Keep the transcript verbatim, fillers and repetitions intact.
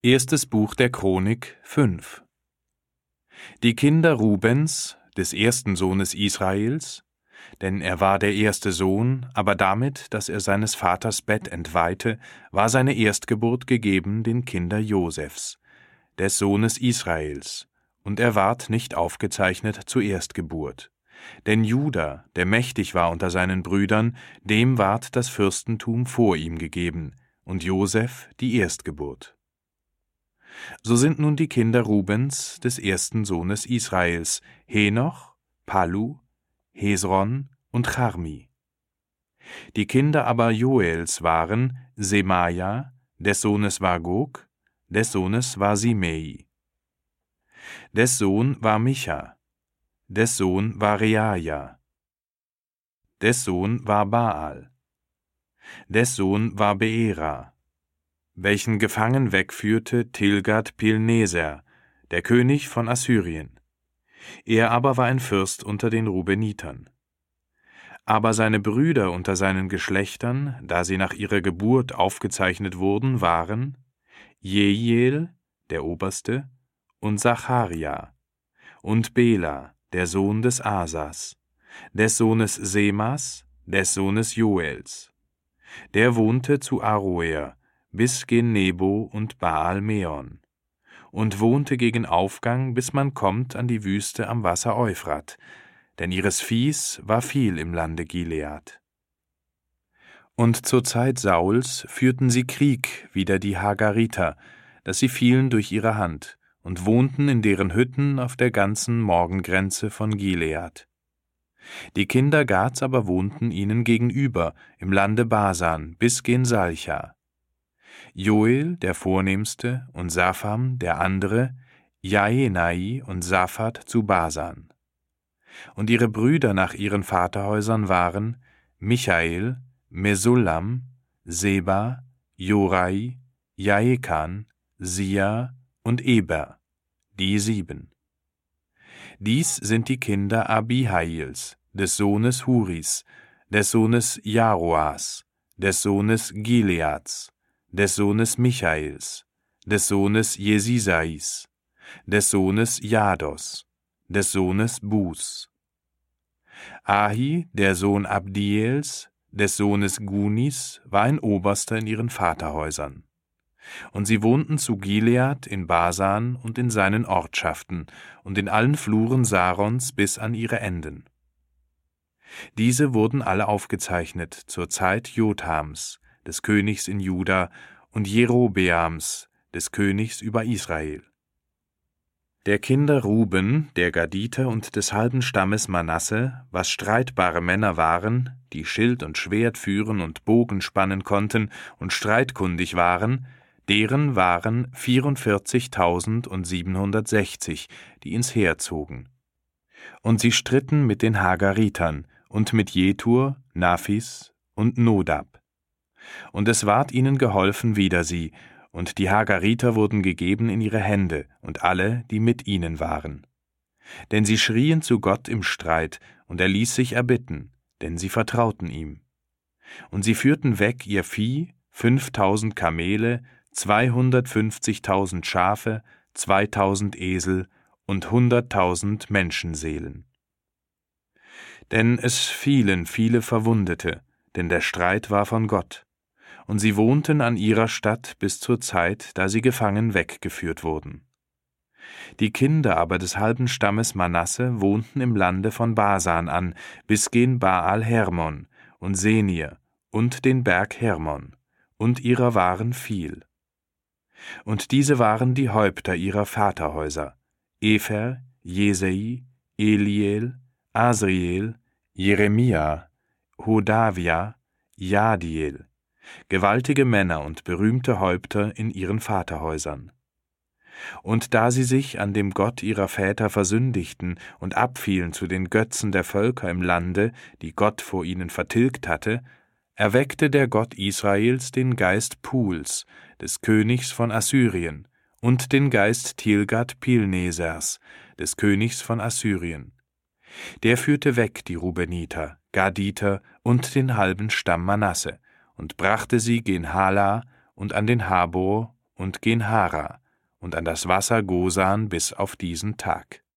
Erstes Buch der Chronik fünf. Die Kinder Rubens, des ersten Sohnes Israels, denn er war der erste Sohn, aber damit, dass er seines Vaters Bett entweihte, war seine Erstgeburt gegeben den Kinder Josefs, des Sohnes Israels, und er ward nicht aufgezeichnet zur Erstgeburt. Denn Juda, der mächtig war unter seinen Brüdern, dem ward das Fürstentum vor ihm gegeben, und Josef die Erstgeburt. So sind nun die Kinder Rubens, des ersten Sohnes Israels, Henoch, Pallu, Hesron und Charmi. Die Kinder aber Joels waren Semaja, des Sohnes war Gog, des Sohnes war Simei. Des Sohn war Micha, des Sohn war Reaja, des Sohn war Baal, des Sohn war Beera, welchen gefangen wegführte Tilgat-Pilneser, der König von Assyrien. Er aber war ein Fürst unter den Rubenitern. Aber seine Brüder unter seinen Geschlechtern, da sie nach ihrer Geburt aufgezeichnet wurden, waren Jehiel, der Oberste, und Zacharia, und Bela, der Sohn des Asas, des Sohnes Semas, des Sohnes Joels. Der wohnte zu Aroer, bis gen Nebo und Baal-Meon, und wohnte gegen Aufgang, bis man kommt an die Wüste am Wasser Euphrat, denn ihres Viehs war viel im Lande Gilead. Und zur Zeit Sauls führten sie Krieg wider die Hagariter, dass sie fielen durch ihre Hand, und wohnten in deren Hütten auf der ganzen Morgengrenze von Gilead. Die Kinder Gads aber wohnten ihnen gegenüber, im Lande Basan, bis gen Salcha. Joel, der Vornehmste, und Sapham, der andere, Jaenai und Saphat zu Basan. Und ihre Brüder nach ihren Vaterhäusern waren Michael, Mesullam, Seba, Jorai, Jaekan, Sia und Eber, die sieben. Dies sind die Kinder Abihails, des Sohnes Huris, des Sohnes Jaroas, des Sohnes Gileads, des Sohnes Michaels, des Sohnes Jesisais, des Sohnes Jados, des Sohnes Bus. Ahi, der Sohn Abdiels, des Sohnes Gunis, war ein Oberster in ihren Vaterhäusern. Und sie wohnten zu Gilead in Basan und in seinen Ortschaften und in allen Fluren Sarons bis an ihre Enden. Diese wurden alle aufgezeichnet zur Zeit Jothams, des Königs in Juda, und Jerobeams, des Königs über Israel. Der Kinder Ruben, der Gaditer und des halben Stammes Manasse, was streitbare Männer waren, die Schild und Schwert führen und Bogen spannen konnten und streitkundig waren, deren waren vierundvierzigtausendsiebenhundertsechzig, die ins Heer zogen. Und sie stritten mit den Hagaritern und mit Jetur, Naphis und Nodab. Und es ward ihnen geholfen wider sie, und die Hagariter wurden gegeben in ihre Hände, und alle, die mit ihnen waren. Denn sie schrien zu Gott im Streit, und er ließ sich erbitten, denn sie vertrauten ihm. Und sie führten weg ihr Vieh, fünftausend Kamele, zweihundertfünfzigtausend Schafe, zweitausend Esel und hunderttausend Menschenseelen. Denn es fielen viele Verwundete, denn der Streit war von Gott. Und sie wohnten an ihrer Stadt bis zur Zeit, da sie gefangen weggeführt wurden. Die Kinder aber des halben Stammes Manasse wohnten im Lande von Basan an, bis gen Baal Hermon und Senir und den Berg Hermon, und ihrer waren viel. Und diese waren die Häupter ihrer Vaterhäuser, Efer, Jesei, Eliel, Asriel, Jeremia, Hodavia, Jadiel, gewaltige Männer und berühmte Häupter in ihren Vaterhäusern. Und da sie sich an dem Gott ihrer Väter versündigten und abfielen zu den Götzen der Völker im Lande, die Gott vor ihnen vertilgt hatte, erweckte der Gott Israels den Geist Puls, des Königs von Assyrien, und den Geist Tilgat-Pilnesers, des Königs von Assyrien. Der führte weg die Rubeniter, Gaditer und den halben Stamm Manasse, und brachte sie gen Hala und an den Habor und gen Hara und an das Wasser Gosan bis auf diesen Tag.